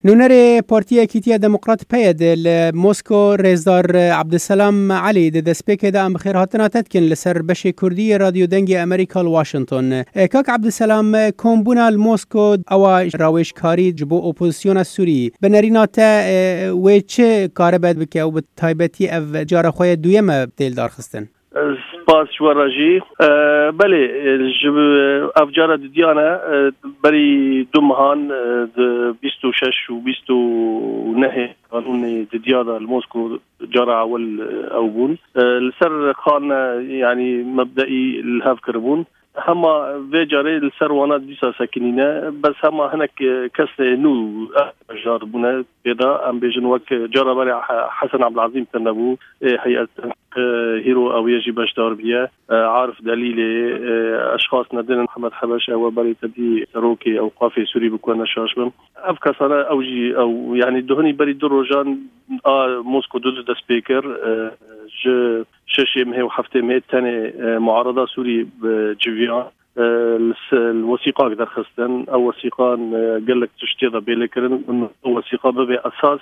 نونر پارتی اکیتیا دموکرات پید موسکو رزدار عبدالسلام علی د دسپیک دا ام بخیر هاتنا تدکن لسر بش کردی رادیو دنگی امریکا واشنطن. کاک عبدالسلام کومبونا الموسکو او راویش کاری جبو اپوزیسیون سوری بنرینات و چه کار بد بکه او بتایبتی او جار خوی دویم دیل دار خستن؟ سپاس شوراجی بله جب افجار دیانا بری دمهان 26 و 29 قانون دیانا الموسكو جرى اول او بون السر خان يعني مبدئي الهاف كربون هما في جاري السروانات ديسا ساكنين بس هما هناك كس نو جار بنا بدا ام بيجن وك جرى بري حسن عبد العظيم تنبو هيئه هيرو او يجي باش دار بيا عارف دليل اشخاص ندين محمد حبشه وبري تدي سروكي او قافي سوري بكون شاشبم افكاسنا اوجي او يعني دهني بري دروجان موسكو دو سبيكر ج شاشي مهي وحفتي مهي تاني معارضة سوري بجيفيان الوثيقة قدر خستن أو وثيقة قال لك تشتيضة بيلكرن وثيقة ببي أساس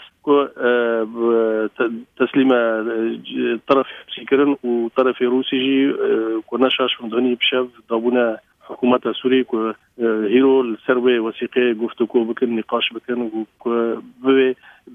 تسليم طرف سيكرن وطرف روسي جي كوناشاش من دهني بشاف ضابونا حكومة سوري هيرو السروي وثيقة قفتكو بكن نقاش بكن ببي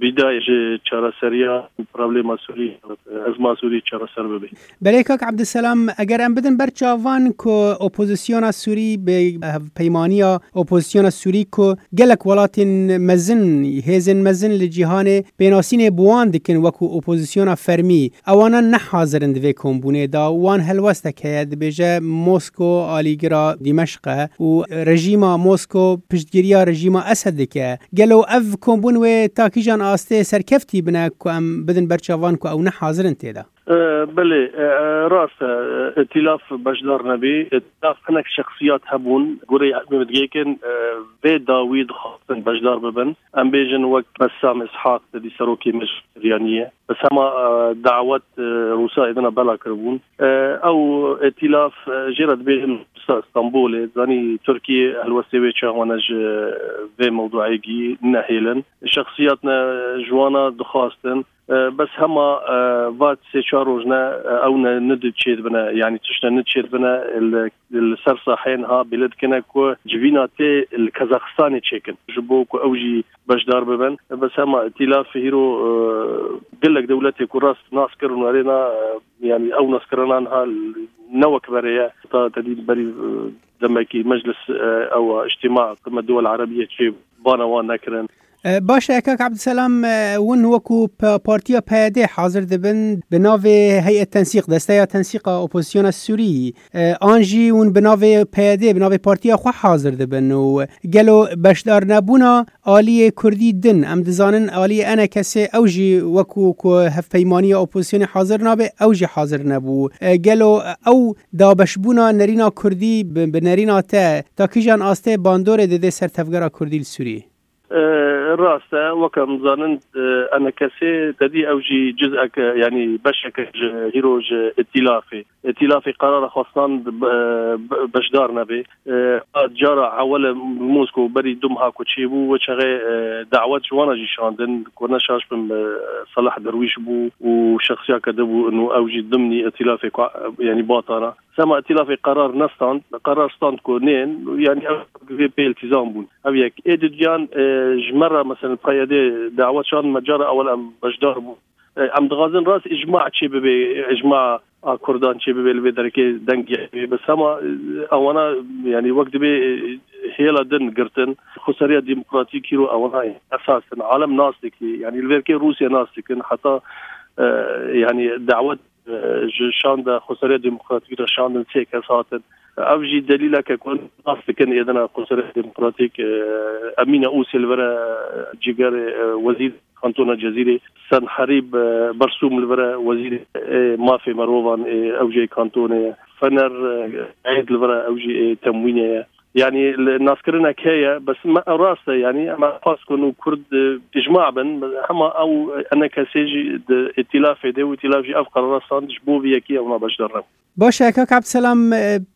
بداية چارە سەریا پرابلێما سووری ئەزما سووری چارە سەر ببێ. بەڵێ کاک عەبدولسەلام ئەگەر ئەم بدن بەرچاوان کۆ ئۆپۆزیسیۆنا سووری بە پەیمانیە ئۆپۆزیسیۆنا سووری کۆ gelek welatên mezin hêzên mezin li cîhanê pênasînê bi wan dikin wekû opozîsyona fermî ewanan nehazirin divê kombûnê da wan helwestek heye dibêje Mosko alîgira Dîmeşq e û rejîma Mosko piştgiriya rejîma Esed dike. Gelo ev kombûn wê takîjan آسته سرکفتی بنا کو ام بدن برچاوان کو او نه حاضرن تیدا بله راست ائتلاف بشدار نبي ائتلاف هناك شخصيات هبون قري مدقيكن في داويد خاصن بشدار ببن ام بيجن وقت بسام اسحاق دي سروكي مش ريانيه بس هما دعوات روسا اذن بلا كربون او ائتلاف جرد بين اسطنبول زاني تركيا الوسيوي تشاونج في موضوعي نهيلن شخصياتنا جوانا دخاستن بس هما وات سيشاروجنا او ندد تشيد بنا يعني تشنا نتشيد بنا السر صاحين ها بلد كنا كو جبيناتي الكازاخستاني تشيكن جبو كو اوجي باش دار ببن بس هما ائتلاف هيرو قال لك دولتي كو راس ناسكر ونارينا يعني او ناسكرنا ها نوك بريا تديد بري دمكي مجلس او اجتماع قمة الدول العربية تشي بانا وان نكرن باشه کاک عبدالسلام ون وکو پارتیا پیاده حاضر دبن بناو هیئت تنسیق دسته تنسیق اپوزیسیون سوری آنجی ون بناو پیاده بناو پارتیا خو حاضر دبن و گلو بشدار نبونا آلی کردی دن ام دزانن آلی انا کسی اوجی وکو کو هفپیمانی اپوزیسیون حاضر نابه اوجی حاضر نبو گلو او دا بشبونا نرینا کردی بنرینا تا کیجان آسته باندور دده سر تفگرا کردی سوری راسته وكم ظننت أنا كسي تدي أوجي جزءك يعني بشك هيروج ائتلافي قرار خاصان بشدار نبي جرى حول موسكو بري دمها كوتشيبو وشغي دعوات جوانا جي شاندن كنا شاش صلاح درويش بو وشخصية كدبو إنه أوجي ضمني ائتلافي يعني باطنة سما ائتلافي قرار ستاند كونين يعني في التزام بون أبيك إيديان جمرة مثلا القيادة دعوات شان مجرى أولا بجدار بو أم دغازن راس إجماع شيء ببي إجماع كردان شيء ببي اللي بدركي دنقي بس هما أونا يعني وقت بي هيلا دن قرتن خسارية ديمقراطية أونا أساسا عالم ناستكي يعني الفيركي روسيا ناستكن حتى يعني دعوات شان دا خسارية ديمقراطية شان سيك أساسا أوجي دليل كون أصلاً إذا قصر ديمقراطيك أمينة أوسل ورا جيجار وزير كانتون الجزيرة سن حريب برسوم الورا وزير ما في مروان أوجي كانتون فنر عيد الورا أوجي تموينه يعني الناس كرنا كيا بس ما راسه يعني ما خاص كونوا كرد إجماع بن هما أو أنا كسيجي ائتلاف ده وائتلاف جي أفقر راسان جبوا بيكي أو ما بشدرنا باشه کاک عبدالسلام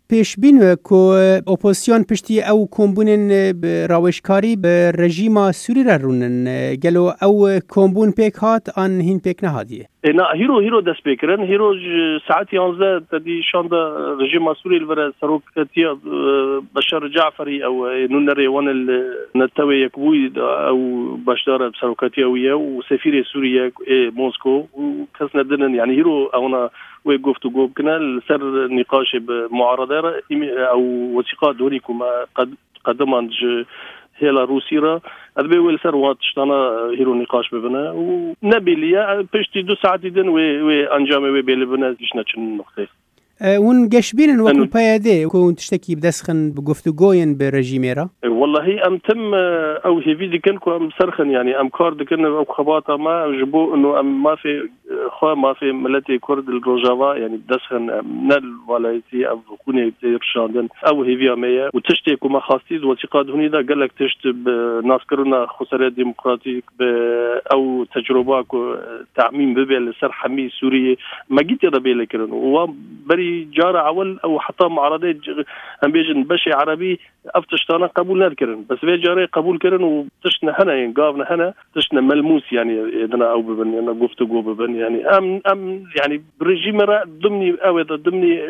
پیش بینو کو اپوزیسیون پشتی او کمبونن راوشکاری به رژیم سوری رونن گلو او کمبون پیک هات آن هین پیک نهادیه. نه هیرو دست بکرن هیرو ساعت 11 تدی شاند رژیم سوری الورا سروکتیا بشار جعفری او نونری وان النتوي يكبوي او بشار سروکتیا ویا و سفیر سوریا موسكو وكسنا دنن يعني هيرو اونا وقفتوا جوب كنا سر نقاش بمعارضه او وثيقات دونيكم قدمان هلا روسيرا ادبي ويل سر واتشتانا هيرو نقاش ببنا ونبيليا بشتي 2 ساعات دن و انجامي و بيلبنا ديشنا چن نقطه اون گشبین وقت پیاده و تشتکی بدسخن بگفتگوین به رژیمه والله ام تم او هي فيدي كنكو ام سرخن يعني ام كارد كن او خباطه ما جبو انه ام ما في خو ما في ملتي كرد الروجافا يعني بدسخن نل ولايتي او كوني تيرشاندن او هي فيا ميا وتشتكي ما خاصيد وثيقات هني دا قال لك تشتب ناس كرنا خسارات ديمقراطيك او تجربه تعميم ببل سر حمي سوري ما جيت ربي لكن و بري جاره اول او حتى معارضه ام بيجن بشي عربي افتشتانا قبول نذكرن بس في جاري قبول كرن وتشنا هنا يعني قافنا هنا تشنا ملموس يعني اذا او ببن انا قفت جو ببن يعني ام يعني بريجيم ضمني او ضمني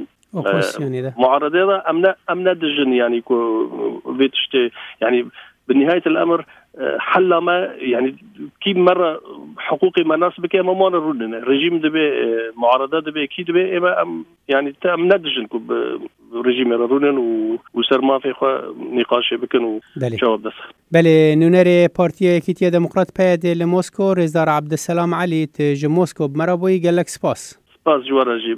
معارضه ام ندجن يعني كو فيتشتي يعني بالنهايه الامر حل ما يعني كي مرة حقوقي مناسبك يا ماما نردنا رجيم دبي معارضات دبي كي دبي يعني تام ندجن كوب رجيم رونن وسر ما في نقاش بكن وجواب بس بله نونري بارتي كيتيا ديمقراط بيد لموسكو رزدار عبد السلام علي تج موسكو بمرابوي قال لك سباس جوا رجيم